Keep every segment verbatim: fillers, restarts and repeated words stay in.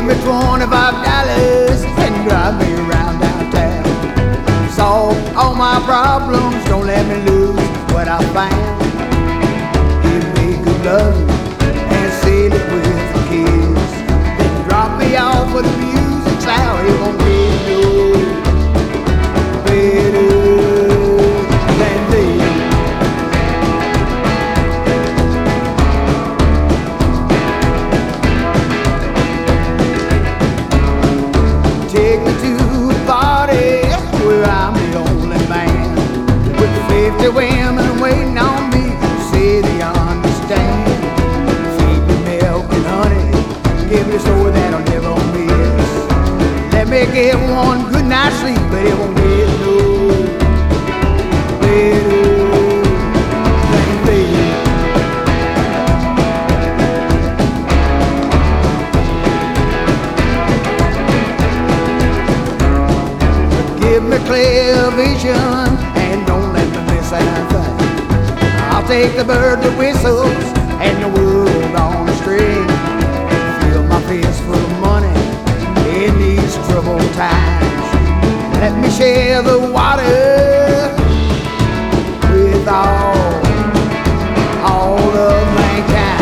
me twenty-five dollars and drive me around downtown. Solve all my problems, don't let me lose what I found. Give me good love and seal it with a kiss. Then drop me off with the music loud. It won't get no better than this. Take me to the party where I'm the only man, with fifty women waiting on me to say they understand. Feed me milk and honey, give me a story that I'll never miss. Let me get one good night's sleep, but it won't get no better than this. Give me clear vision and don't let me miss anything. I'll take the bird that whistles and the world on the string. Fill my fist full of money in these troubled times. Let me share the water with all, all of mankind.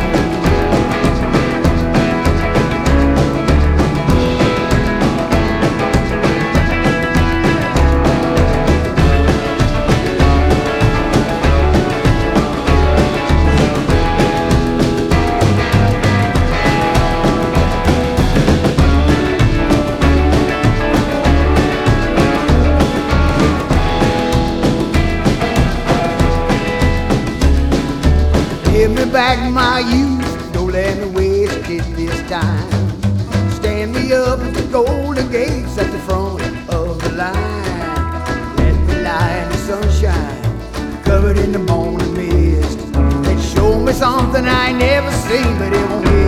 Give me back my youth, don't let me waste it this time. Stand me up at the golden gates at the front of the line. Let me lie in the sunshine, covered in the morning mist. And show me something I ain't never seen, but it won't